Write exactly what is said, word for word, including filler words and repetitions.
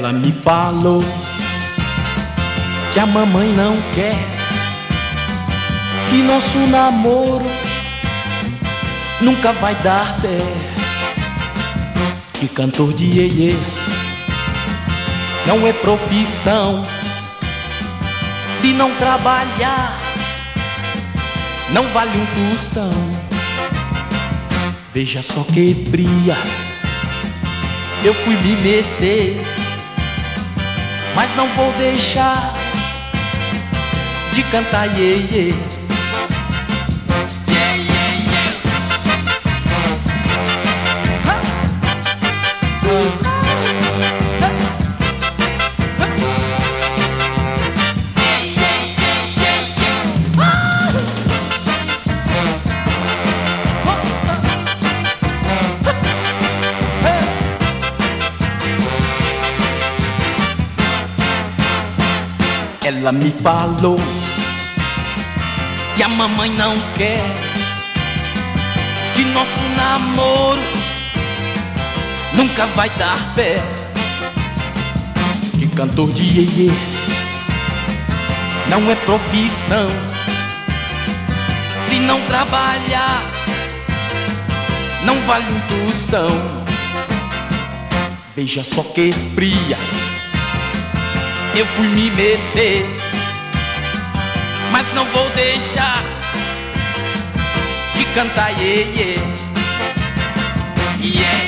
Ela me falou que a mamãe não quer que nosso namoro nunca vai dar pé. Que cantor de iê-iê não é profissão. Se não trabalhar, não vale um tostão. Veja só que fria eu fui me meter, mas não vou deixar de cantar iê-iê. Ela me falou que a mamãe não quer que nosso namoro nunca vai dar pé. Que cantor de iê-iê não é profissão. Se não trabalhar, não vale um tostão. Veja só que fria eu fui me meter, mas não vou deixar de cantar iê-iê. Yeah.